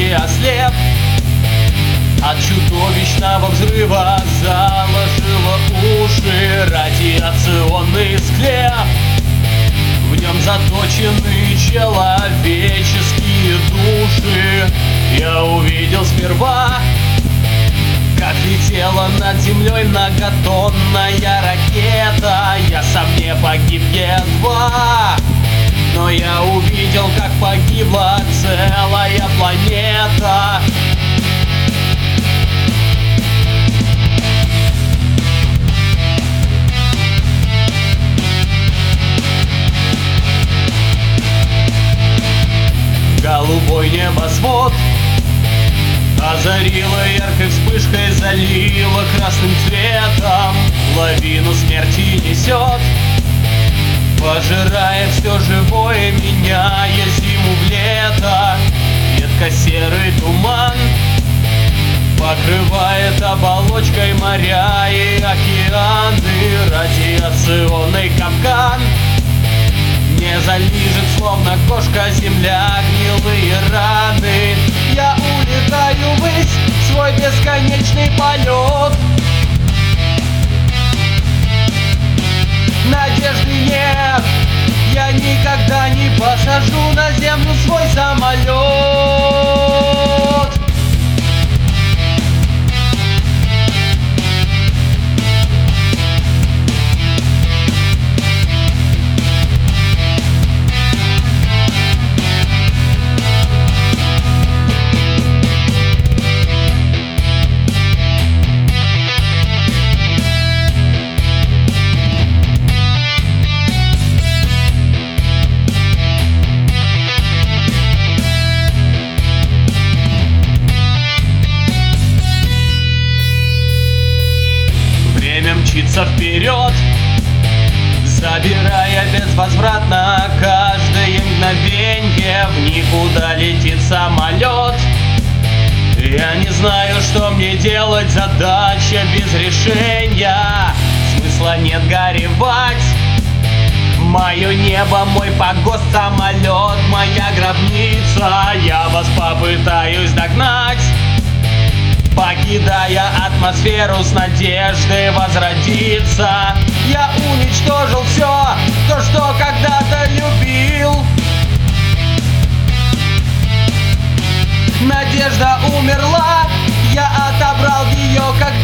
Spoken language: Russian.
и ослеп от чудовищного взрыва. Заложило уши радиационный склеп, в нем заточены человеческие души. Я увидел сперва, как летела над землей многотонная ракета. Я сам не погиб едва, но я увидел, как погибла целая планета. Голубой небосвод озарила яркой вспышкой, залила красным цветом. Лавину смерти несет, пожирая все живое, меняя зиму в лето. Едко-серый туман покрывает оболочкой моря и океаны. Радиационный капкан не залижет, словно кошка, земля, гнилые раны. Я улетаю ввысь в свой бесконечный полет. Надежды нет, я никогда не посажу на землю свой самолет. Мчится вперед, забирая безвозвратно каждое мгновенье. В никуда летит самолет. Я не знаю, что мне делать, задача без решения. Смысла нет горевать. Мое небо, мой погост, самолет, моя гробница. Я вас попытаюсь догнать, покидая атмосферу с надеждой возродиться. Я уничтожил все, то, что когда-то любил. Надежда умерла, я отобрал ее, как